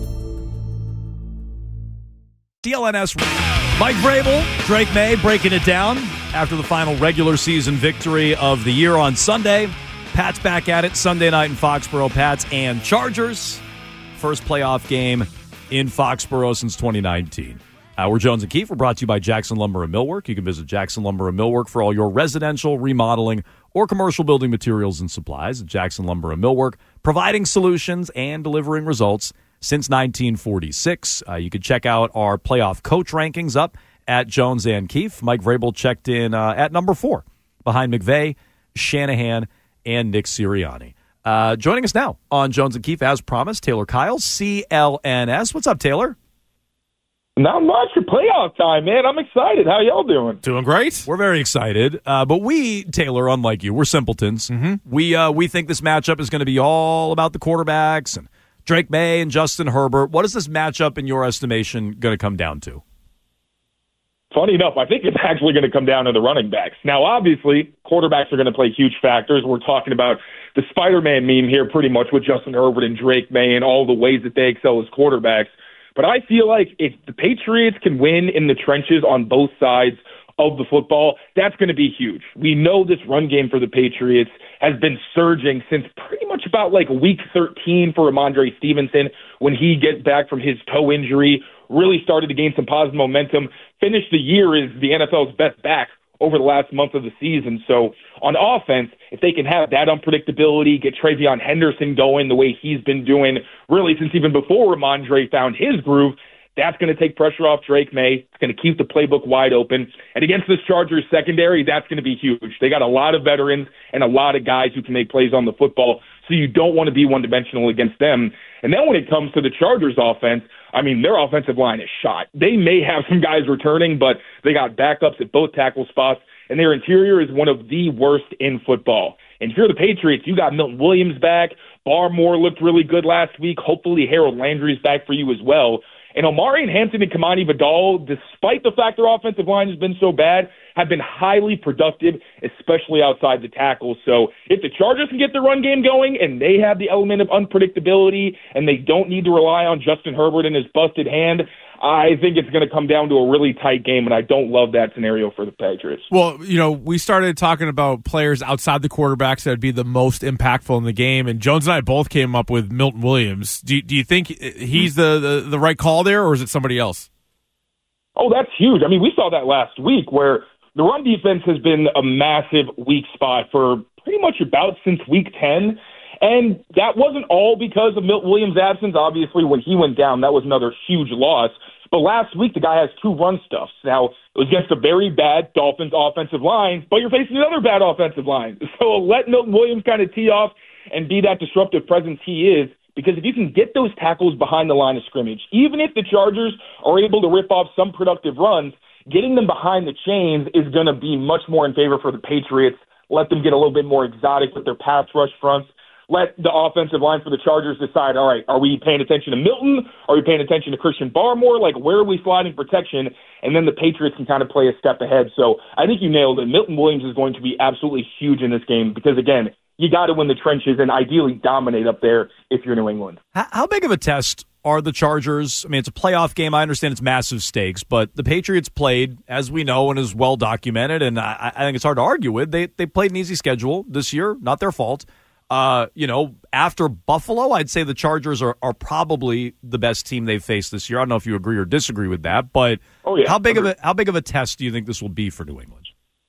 D L N S, Mike Vrabel, Drake May breaking it down after the final regular season victory of the year on Sunday. Pats back at it Sunday night in Foxborough. Pats and Chargers. First playoff game in Foxborough since twenty nineteen. Uh, we're Jones and Keefe. We're brought to you by Jackson Lumber and Millwork. You can visit Jackson Lumber and Millwork for all your residential, remodeling, or commercial building materials and supplies. At Jackson Lumber and Millwork, providing solutions and delivering results since nineteen forty-six. Uh, you can check out our playoff coach rankings up at Jones and Keefe. Mike Vrabel checked in uh, at number four, behind McVay, Shanahan, and Nick Sirianni. Uh, joining us now on Jones and Keefe, as promised, Taylor Kyles, C L N S. What's up, Taylor? Not much for playoff time, man. I'm excited. How y'all doing? Doing great. We're very excited. Uh, but we, Taylor, unlike you, we're simpletons. Mm-hmm. We uh, we think this matchup is going to be all about the quarterbacks and Drake May and Justin Herbert. What is this matchup, in your estimation, going to come down to? Funny enough, I think it's actually going to come down to the running backs. Now, obviously, quarterbacks are going to play huge factors. We're talking about the Spider-Man meme here pretty much with Justin Herbert and Drake May and all the ways that they excel as quarterbacks. But I feel like if the Patriots can win in the trenches on both sides of the football, that's going to be huge. We know this run game for the Patriots has been surging since pretty much about like week thirteen for Ramondre Stevenson when he gets back from his toe injury, really started to gain some positive momentum, finished the year as the N F L's best back over the last month of the season. So on offense, if they can have that unpredictability, get Travion Henderson going the way he's been doing really since even before Ramondre found his groove, that's going to take pressure off Drake May. It's going to keep the playbook wide open. And against this Chargers secondary, that's going to be huge. They got a lot of veterans and a lot of guys who can make plays on the football, so you don't want to be one-dimensional against them. And then when it comes to the Chargers offense, I mean, their offensive line is shot. They may have some guys returning, but they got backups at both tackle spots, and their interior is one of the worst in football. And if you're the Patriots, you got Milton Williams back. Barmore looked really good last week. Hopefully Harold Landry's back for you as well. And Omarion Hampton and Kamani Vidal, despite the fact their offensive line has been so bad, have been highly productive, especially outside the tackle. So if the Chargers can get the run game going and they have the element of unpredictability and they don't need to rely on Justin Herbert and his busted hand, I think it's going to come down to a really tight game, and I don't love that scenario for the Patriots. Well, you know, we started talking about players outside the quarterbacks that would be the most impactful in the game, and Jones and I both came up with Milton Williams. Do, do you think he's the, the, the right call there, or is it somebody else? Oh, that's huge. I mean, we saw that last week where the run defense has been a massive weak spot for pretty much about since week ten. And that wasn't all because of Milton Williams' absence. Obviously, when he went down, that was another huge loss. But last week, the guy has two run stuffs. Now, it was against a very bad Dolphins offensive line, but you're facing another bad offensive line. So let Milton Williams kind of tee off and be that disruptive presence he is, because if you can get those tackles behind the line of scrimmage, even if the Chargers are able to rip off some productive runs, getting them behind the chains is going to be much more in favor for the Patriots. Let them get a little bit more exotic with their pass rush fronts. Let the offensive line for the Chargers decide, all right, are we paying attention to Milton? Are we paying attention to Christian Barmore? Like, where are we sliding protection? And then the Patriots can kind of play a step ahead. So I think you nailed it. Milton Williams is going to be absolutely huge in this game because, again, you got to win the trenches and ideally dominate up there if you're New England. How, how big of a test are the Chargers? I mean, it's a playoff game. I understand it's massive stakes, but the Patriots played, as we know and is well documented, and I, I think it's hard to argue with. They, they played an easy schedule this year, not their fault. Uh, you know, after Buffalo, I'd say the Chargers are, are probably the best team they've faced this year. I don't know if you agree or disagree with that, but oh, yeah. how big of a how big of a test do you think this will be for New England?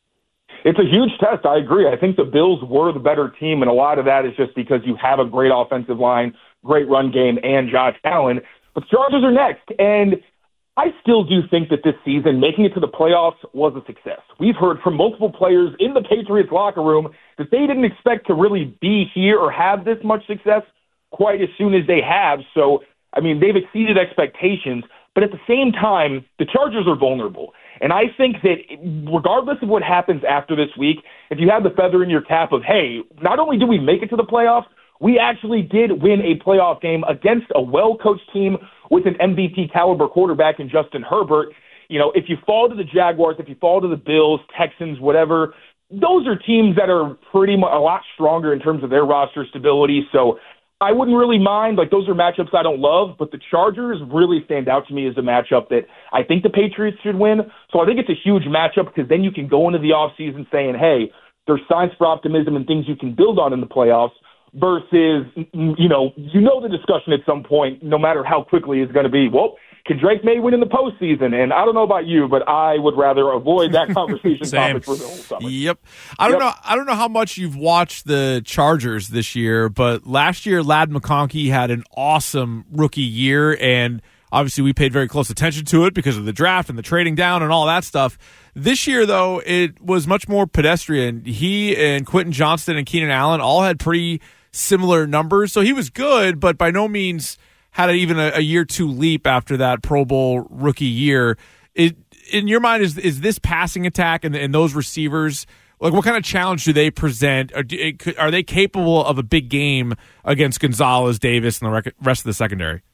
It's a huge test. I agree. I think the Bills were the better team, and a lot of that is just because you have a great offensive line, great run game, and Josh Allen. But the Chargers are next, and I still do think that this season, making it to the playoffs was a success. We've heard from multiple players in the Patriots locker room that they didn't expect to really be here or have this much success quite as soon as they have. So, I mean, they've exceeded expectations. But at the same time, the Chargers are vulnerable. And I think that regardless of what happens after this week, if you have the feather in your cap of, hey, not only do we make it to the playoffs, we actually did win a playoff game against a well-coached team with an M V P caliber quarterback in Justin Herbert. You know, if you fall to the Jaguars, if you fall to the Bills, Texans, whatever, those are teams that are pretty much a lot stronger in terms of their roster stability. So I wouldn't really mind. Like, those are matchups I don't love, but the Chargers really stand out to me as a matchup that I think the Patriots should win. So I think it's a huge matchup because then you can go into the offseason saying, hey, there's signs for optimism and things you can build on in the playoffs. Versus, you know, you know the discussion at some point, no matter how quickly, is going to be, well, can Drake May win in the postseason? And I don't know about you, but I would rather avoid that conversation topic for the whole summer. Yep. I don't yep. know. I don't know how much you've watched the Chargers this year, but last year, Ladd McConkey had an awesome rookie year, and obviously we paid very close attention to it because of the draft and the trading down and all that stuff. This year, though, it was much more pedestrian. He and Quentin Johnston and Keenan Allen all had pretty similar numbers. So he was good, but by no means had even a, a year two leap after that Pro Bowl rookie year. It, in your mind, is is this passing attack and, and those receivers, like, what kind of challenge do they present? Are, are they capable of a big game against Gonzalez, Davis, and the rest of the secondary?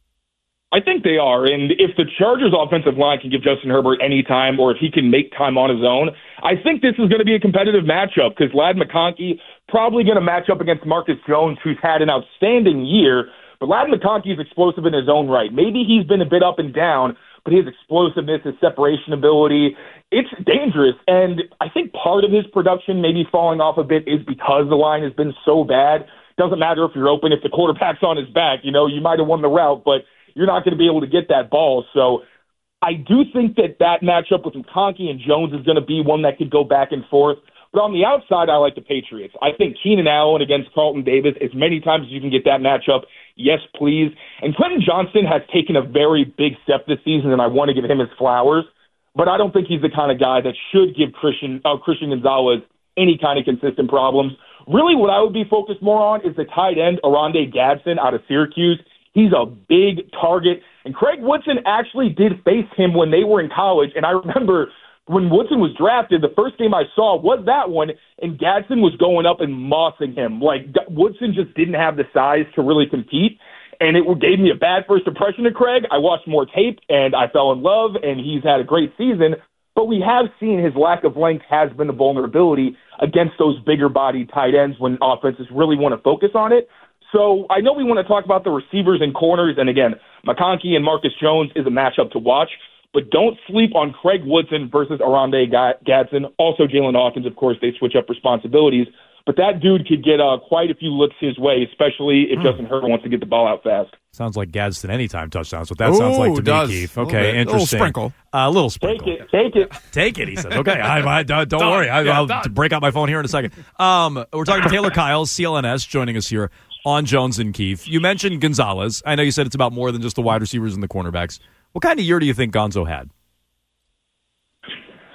I think they are, and if the Chargers' offensive line can give Justin Herbert any time, or if he can make time on his own, I think this is going to be a competitive matchup because Ladd McConkey probably going to match up against Marcus Jones, who's had an outstanding year, but Ladd McConkey is explosive in his own right. Maybe he's been a bit up and down, but his explosiveness, his separation ability, it's dangerous, and I think part of his production maybe falling off a bit is because the line has been so bad. Doesn't matter if you're open, if the quarterback's on his back, you know, you might have won the route, but you're not going to be able to get that ball. So I do think that that matchup with McConkey and Jones is going to be one that could go back and forth. But on the outside, I like the Patriots. I think Keenan Allen against Carlton Davis, as many times as you can get that matchup, yes, please. And Quentin Johnston has taken a very big step this season, and I want to give him his flowers. But I don't think he's the kind of guy that should give Christian, uh, Christian Gonzalez any kind of consistent problems. Really, what I would be focused more on is the tight end, Oronde Gadsden, out of Syracuse. He's a big target. And Craig Woodson actually did face him when they were in college. And I remember when Woodson was drafted, the first game I saw was that one, and Gadsden was going up and mossing him. Like, Woodson just didn't have the size to really compete. And it gave me a bad first impression of Craig. I watched more tape, and I fell in love, and he's had a great season. But we have seen his lack of length has been a vulnerability against those bigger-bodied tight ends when offenses really want to focus on it. So I know we want to talk about the receivers and corners, and again, McConkey and Marcus Jones is a matchup to watch, but don't sleep on Craig Woodson versus Oronde Gadsden. Also Jalen Hawkins, of course, they switch up responsibilities, but that dude could get uh, quite a few looks his way, especially if mm. Justin Herbert wants to get the ball out fast. Sounds like Gadsden anytime touchdowns. What that Ooh, sounds like to does. me, Keith. Okay, interesting. A little sprinkle. A uh, little sprinkle. Take it. Take it. Take it, he says. Okay, I, I, don't done. worry. I, yeah, I'll done. break out my phone here in a second. Um, we're talking to Taylor Kyles, C L N S, joining us here on Jones and Keefe. You mentioned Gonzalez. I know you said it's about more than just the wide receivers and the cornerbacks. What kind of year do you think Gonzo had?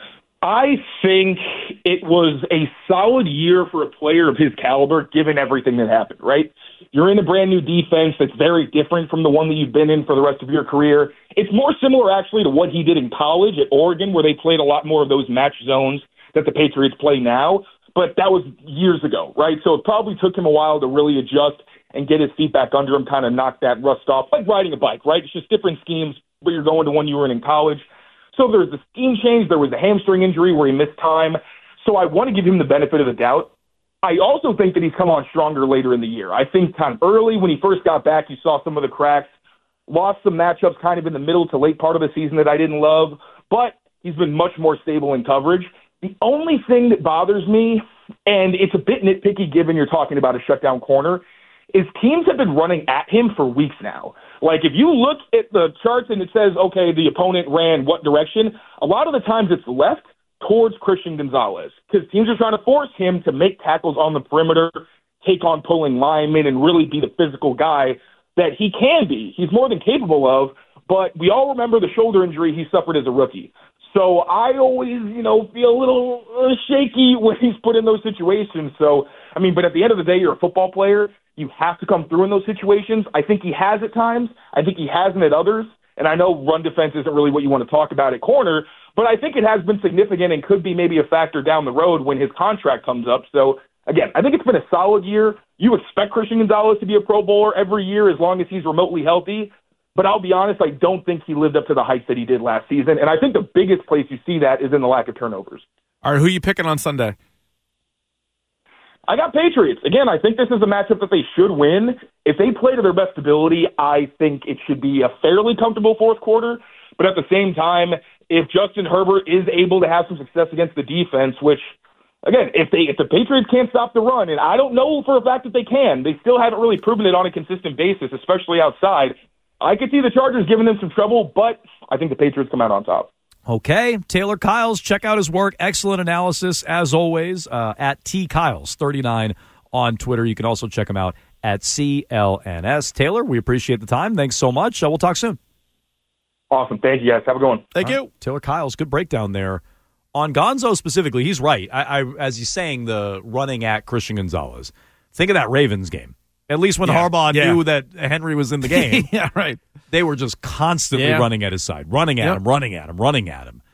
I think it was a solid year for a player of his caliber, given everything that happened, right? You're in a brand new defense that's very different from the one that you've been in for the rest of your career. It's more similar, actually, to what he did in college at Oregon, where they played a lot more of those match zones that the Patriots play now. But that was years ago, right? So it probably took him a while to really adjust and get his feet back under him, kind of knock that rust off, like riding a bike, right? It's just different schemes, but you're going to one you were in in college. So there was the scheme change. There was the hamstring injury where he missed time. So I want to give him the benefit of the doubt. I also think that he's come on stronger later in the year. I think kind of early when he first got back, you saw some of the cracks, lost some matchups kind of in the middle to late part of the season that I didn't love, but he's been much more stable in coverage. The only thing that bothers me, and it's a bit nitpicky given you're talking about a shutdown corner, is teams have been running at him for weeks now. Like, if you look at the charts and it says, okay, the opponent ran what direction, a lot of the times it's left towards Christian Gonzalez because teams are trying to force him to make tackles on the perimeter, take on pulling linemen, and really be the physical guy that he can be. He's more than capable of, but we all remember the shoulder injury he suffered as a rookie. So I always, you know, feel a little uh, shaky when he's put in those situations. So, I mean, but at the end of the day, you're a football player. You have to come through in those situations. I think he has at times. I think he hasn't at others. And I know run defense isn't really what you want to talk about at corner, but I think it has been significant and could be maybe a factor down the road when his contract comes up. So, again, I think it's been a solid year. You expect Christian Gonzalez to be a Pro Bowler every year as long as he's remotely healthy. But I'll be honest, I don't think he lived up to the heights that he did last season. And I think the biggest place you see that is in the lack of turnovers. All right, who are you picking on Sunday? I got Patriots. Again, I think this is a matchup that they should win. If they play to their best ability, I think it should be a fairly comfortable fourth quarter. But at the same time, if Justin Herbert is able to have some success against the defense, which, again, if they if the Patriots can't stop the run, and I don't know for a fact that they can, they still haven't really proven it on a consistent basis, especially outside. I could see the Chargers giving them some trouble, but I think the Patriots come out on top. Okay, Taylor Kyles, check out his work. Excellent analysis, as always, uh, at T Kyles thirty-nine on Twitter. You can also check him out at C L N S. Taylor, we appreciate the time. Thanks so much. Uh, we'll talk soon. Awesome. Thank you, guys. Have a good one. Thank All you. right. Taylor Kyles, good breakdown there. On Gonzo specifically, he's right. I, I, as he's saying, the running at Christian Gonzalez. Think of that Ravens game. At least when yeah, Harbaugh yeah. knew that Henry was in the game. Yeah, right. They were just constantly yeah. running at his side, running at yep. him, running at him, running at him.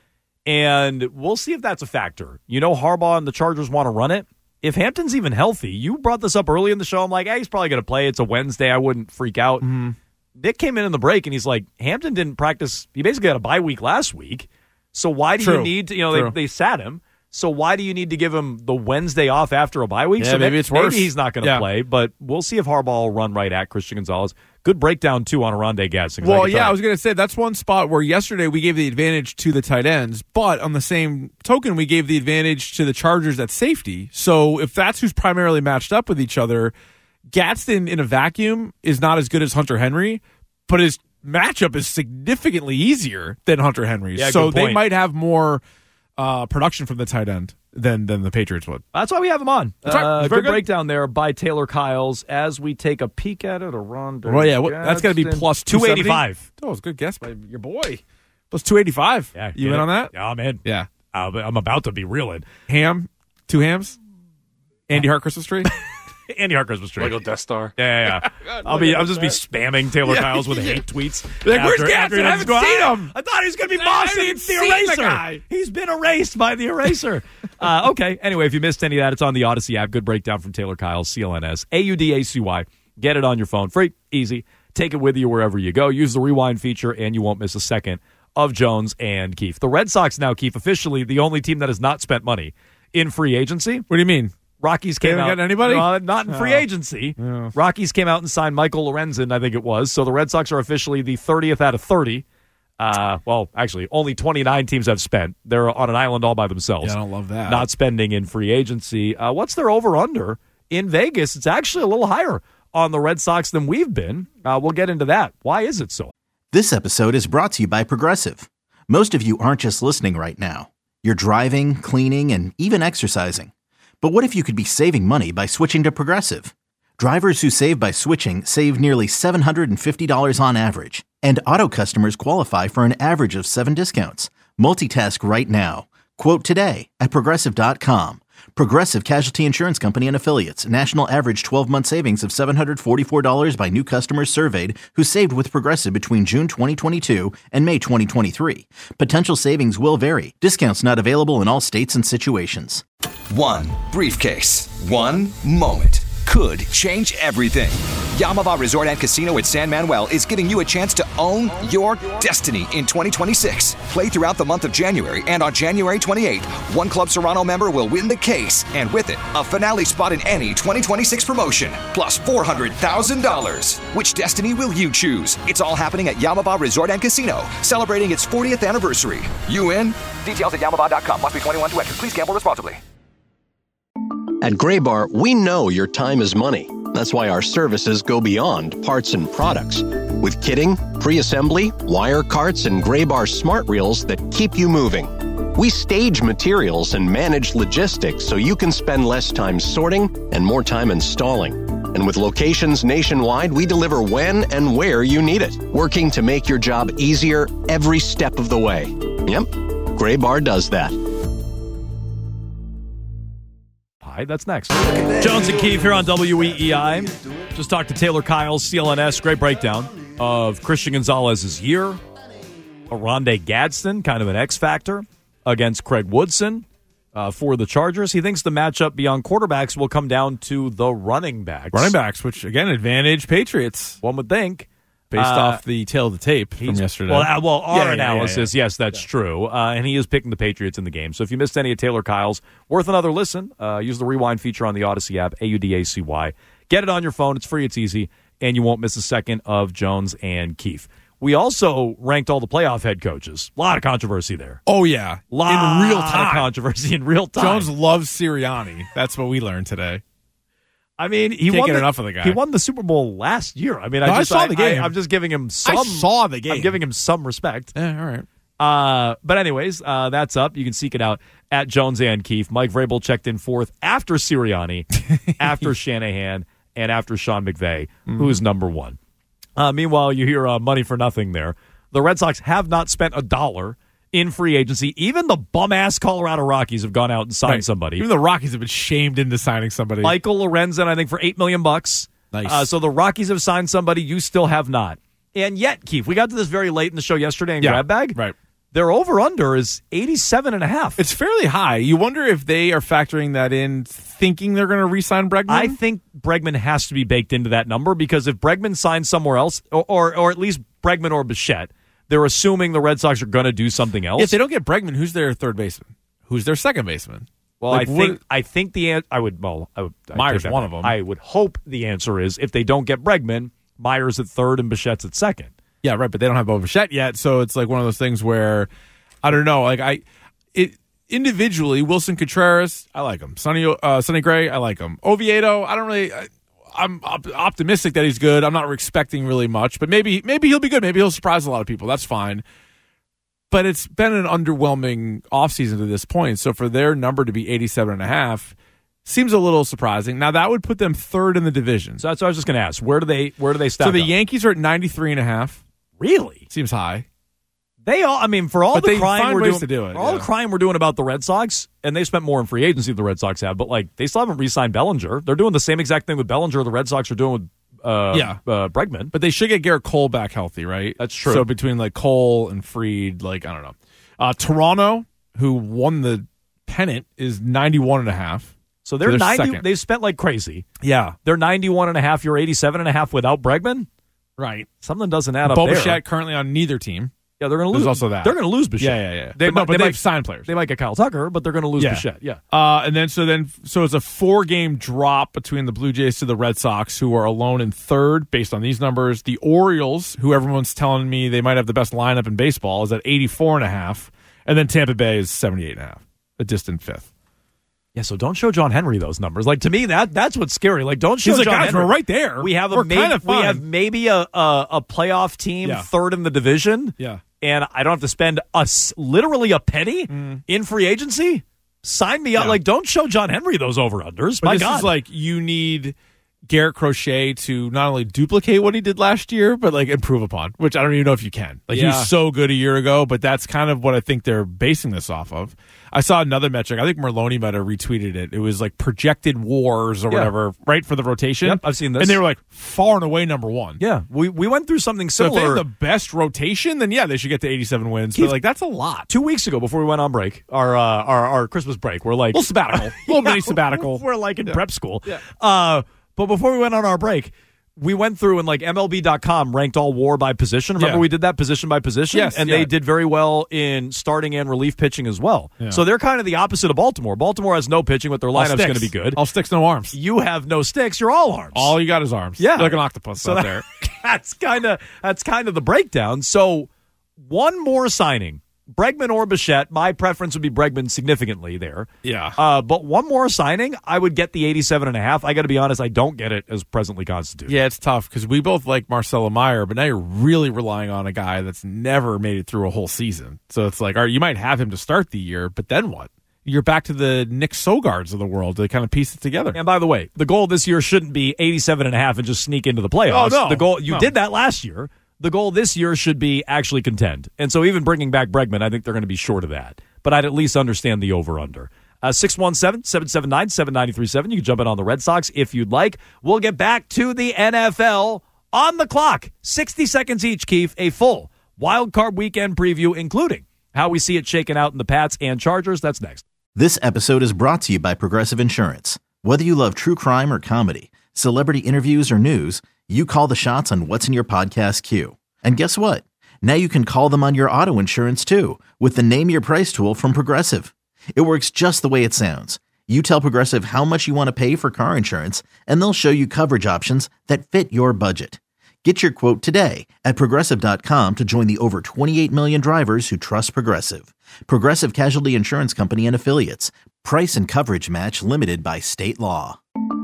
And we'll see if that's a factor. You know, Harbaugh and the Chargers want to run it. If Hampton's even healthy, you brought this up early in the show. I'm like, hey, he's probably going to play. It's a Wednesday. I wouldn't freak out. Mm-hmm. Nick came in in the break, and he's like, Hampton didn't practice. He basically had a bye week last week. So why do True. you need to, you know, they, they sat him. So why do you need to give him the Wednesday off after a bye week? Yeah, so maybe it's worse. Maybe he's not going to yeah. play, but we'll see if Harbaugh will run right at Christian Gonzalez. Good breakdown, too, on Oronde Gadsden. Well, I yeah, I was going to say that's one spot where yesterday we gave the advantage to the tight ends, but on the same token, we gave the advantage to the Chargers at safety. So if that's who's primarily matched up with each other, Gadsden in a vacuum is not as good as Hunter Henry, but his matchup is significantly easier than Hunter Henry's. Yeah, so good point. they might have more uh, production from the tight end than than the Patriots would. That's why we have him on. That's right. Uh, It's good, very good. breakdown there by Taylor Kyles as we take a peek at it. Oronde Well, yeah, what, that's going to be plus two eighty-five. Oh, it's a good guess by your boy. Plus two eighty-five. Yeah, you get in it? on that? Yeah, I'm in. Yeah. Uh, but I'm about to be reeling. Ham, two hams. Andy Hart Christmas tree. Andy Hart Christmas tree. Lego Death Star. Yeah, yeah, yeah. I'll be. I'll just be spamming Taylor Yeah, Kyles with yeah. hate tweets. Like, where's after- Gadsden? after he I doesn't haven't go, seen "Ah, him." I thought he was going to be I bossy. haven't It's the seen the eraser. guy. He's been erased by the eraser. uh, okay. Anyway, if you missed any of that, it's on the Odyssey app. Good breakdown from Taylor Kyles, C L N S, A U D A C Y. Get it on your phone. Free, easy. Take it with you wherever you go. Use the rewind feature, and you won't miss a second of Jones and Keefe. The Red Sox now, Keefe, officially the only team that has not spent money in free agency. What do you mean? Rockies came haven't out. gotten anybody? Uh, not in free Oh. agency. Yeah. Rockies came out and signed Michael Lorenzen, I think it was. So the Red Sox are officially the thirtieth out of thirty. Uh, well, actually, only twenty-nine teams have spent. They're on an island all by themselves. Yeah, I don't love that. Not spending in free agency. Uh, what's their over-under in Vegas? It's actually a little higher on the Red Sox than we've been. Uh, we'll get into that. Why is it so? This episode is brought to you by Progressive. Most of you aren't just listening right now. You're driving, cleaning, and even exercising. But what if you could be saving money by switching to Progressive? Drivers who save by switching save nearly seven hundred fifty dollars on average. And auto customers qualify for an average of seven discounts. Multitask right now. Quote today at Progressive dot com. Progressive Casualty Insurance Company and Affiliates. National average twelve-month savings of seven hundred forty-four dollars by new customers surveyed who saved with Progressive between June twenty twenty-two and May twenty twenty-three. Potential savings will vary. Discounts not available in all states and situations. One briefcase, one moment could change everything. Yamava Resort and Casino at San Manuel is giving you a chance to own your destiny in twenty twenty-six. Play throughout the month of January, and on January twenty-eighth, one Club Serrano member will win the case, and with it, a finale spot in any twenty twenty-six promotion, plus four hundred thousand dollars. Which destiny will you choose? It's all happening at Yamava Resort and Casino, celebrating its fortieth anniversary. You in? Details at yamava dot com. Must be twenty-one to enter. Please gamble responsibly. At Gray Bar, we know your time is money. That's why our services go beyond parts and products. With kitting, pre-assembly, wire carts, and Gray Bar smart reels that keep you moving. We stage materials and manage logistics so you can spend less time sorting and more time installing. And with locations nationwide, we deliver when and where you need it, working to make your job easier every step of the way. Yep, Gray Bar does that. That's next. Jones and Keefe here on W E E I. Just talked to Taylor Kyles, C L N S. Great breakdown of Christian Gonzalez's year. Oronde Gadsden, kind of an X factor, against Craig Woodson uh, for the Chargers. He thinks the matchup beyond quarterbacks will come down to the running backs. Running backs, which, again, advantage Patriots. One would think. Based uh, off the tail of the tape from yesterday. Well, uh, well our yeah, yeah, analysis, yeah, yeah. yes, that's yeah. true. Uh, and he is picking the Patriots in the game. So if you missed any of Taylor Kyles, worth another listen. Uh, use the Rewind feature on the Odyssey app, A U D A C Y. Get it on your phone. It's free. It's easy. And you won't miss a second of Jones and Keefe. We also ranked all the playoff head coaches. A lot of controversy there. Oh, yeah. Lot in real time. of controversy in real time. Jones loves Sirianni. That's what we learned today. I mean, he Can't won get the, enough of the guy. He won the Super Bowl last year. I mean, no, I, just, I saw the game. I, I'm just giving him some. I saw the game. I'm giving him some respect. Yeah, all right. Uh, but anyways, uh, that's up. You can seek it out at Jones and Keefe. Mike Vrabel checked in fourth after Sirianni, after Shanahan, and after Sean McVay, mm. who's number one. Uh, meanwhile, you hear uh, money for nothing there. The Red Sox have not spent a dollar in free agency. Even the bum-ass Colorado Rockies have gone out and signed right. somebody. Even the Rockies have been shamed into signing somebody. Michael Lorenzen, I think, for eight million bucks. Nice. Uh, so the Rockies have signed somebody. You still have not. And yet, Keith, we got to this very late in the show yesterday in yeah, Grab Bag. Right. Their over-under is eighty-seven and a half. It's fairly high. You wonder if they are factoring that in, thinking they're going to re-sign Bregman? I think Bregman has to be baked into that number because if Bregman signs somewhere else, or, or, or at least Bregman or Bichette, they're assuming the Red Sox are going to do something else. If they don't get Bregman, who's their third baseman? Who's their second baseman? Well, like, I think what, I think the an- I would well I would Myers one of them. I would hope the answer is if they don't get Bregman, Myers at third and Bichette's at second. Yeah, right. But they don't have Bo Bichette yet, so it's like one of those things where I don't know. Like I, it individually, Wilson Contreras, I like him. Sonny uh, Sonny Gray, I like him. Oviedo, I don't really. I, I'm op- optimistic that he's good. I'm not expecting really much, but maybe maybe he'll be good. Maybe he'll surprise a lot of people. That's fine. But it's been an underwhelming offseason to this point. So for their number to be eighty-seven and a half seems a little surprising. Now that would put them third in the division. So that's what I was just going to ask. Where do they where do they stack So the up? Yankees are at ninety-three and a half. Really? Seems high. They all I mean for all but the they crying find we're ways doing to do it, for all yeah. the crying we're doing about the Red Sox, and they spent more in free agency than the Red Sox have, but like they still haven't re-signed Bellinger. They're doing the same exact thing with Bellinger the Red Sox are doing with Uh, yeah, uh, Bregman, but they should get Garrett Cole back healthy, right? That's true. So between like Cole and Fried, like I don't know, uh, Toronto, who won the pennant, is ninety-one and a half. So they're, so they're ninety. Second. They've spent like crazy. Yeah, they're ninety-one and a half. You're eighty-seven and a half without Bregman. Right. Something doesn't add up Bo there. Bichette currently on neither team. Yeah, they're going to lose. There's also that. They're going to lose Bichette. Yeah, yeah, yeah. They but might, no, but they they've might, signed players. They might get Kyle Tucker, but they're going to lose yeah. Bichette. Yeah. Uh, and then so then so it's a four game drop between the Blue Jays to the Red Sox, who are alone in third based on these numbers. The Orioles, who everyone's telling me they might have the best lineup in baseball, is at eighty-four and a half, and then Tampa Bay is seventy-eight and a half, a distant fifth. Yeah, so don't show John Henry those numbers. Like to me, that that's what's scary. Like don't show He's John like, guys, Henry. we're right there. We have a we're maybe, kind of we have maybe a a, a playoff team yeah. third in the division. Yeah. And I don't have to spend a, literally a penny mm. in free agency. Sign me up. Yeah. Like, don't show John Henry those over-unders. But My this God. is like you need Garrett Crochet to not only duplicate what he did last year, but like improve upon, which I don't even know if you can. Like Yeah. he was so good a year ago, but that's kind of what I think they're basing this off of. I saw another metric. I think Merloni might have retweeted it. It was like projected wars or Yeah. whatever, right, for the rotation. Yep, I've seen this. And they were like far and away number one. Yeah, we, we went through something So if they similar. have the best rotation, then yeah, they should get to eighty-seven wins. Keith- but like that's a lot. Two weeks ago, before we went on break, our uh, our, our Christmas break, we're like A little sabbatical. A little mini sabbatical. We're like in prep school. Yeah. Uh, but before we went on our break, we went through and like M L B dot com ranked all WAR by position. Remember Yeah. we did that position by position? Yes, and yeah. they did very well in starting and relief pitching as well. Yeah. So they're kind of the opposite of Baltimore. Baltimore has no pitching, but their All lineup's sticks. going to be good. All sticks, no arms. You have no sticks. You're all arms. All you got is arms. Yeah. You're like an octopus So out that- there. that's kind of that's kind of the breakdown. So one more signing, Bregman or Bichette. My preference would be Bregman significantly there. Yeah. Uh, but one more signing, I would get the eighty-seven and a half. I got to be honest, I don't get it as presently constituted. Yeah, it's tough because we both like Marcelo Meyer, but now you're really relying on a guy that's never made it through a whole season. So it's like, all right, you might have him to start the year, but then what? You're back to the Nick Sogards of the world to kind of piece it together. And by the way, the goal this year shouldn't be eighty-seven and a half and just sneak into the playoffs. Oh, no. The goal you No. did that last year. The goal this year should be actually contend. And so even bringing back Bregman, I think they're going to be short of that. But I'd at least understand the over-under. Uh, six one seven, seven seven nine, seven nine three seven. You can jump in on the Red Sox if you'd like. We'll get back to the N F L on the clock. sixty seconds each, Keith. A full wild card weekend preview, including how we see it shaken out in the Pats and Chargers. That's next. This episode is brought to you by Progressive Insurance. Whether you love true crime or comedy, celebrity interviews or news, you call the shots on what's in your podcast queue. And guess what? Now you can call them on your auto insurance too with the Name Your Price tool from Progressive. It works just the way it sounds. You tell Progressive how much you want to pay for car insurance, and they'll show you coverage options that fit your budget. Get your quote today at Progressive dot com to join the over twenty-eight million drivers who trust Progressive. Progressive Casualty Insurance Company and Affiliates. Price and coverage match limited by state law.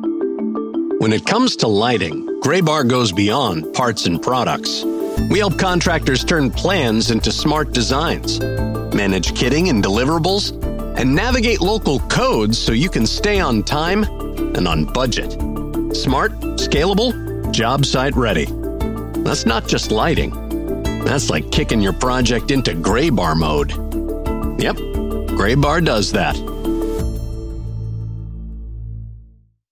When it comes to lighting, Graybar goes beyond parts and products. We help contractors turn plans into smart designs, manage kitting and deliverables, and navigate local codes so you can stay on time and on budget. Smart, scalable, job site ready. That's not just lighting. That's like kicking your project into Graybar mode. Yep, Graybar does that.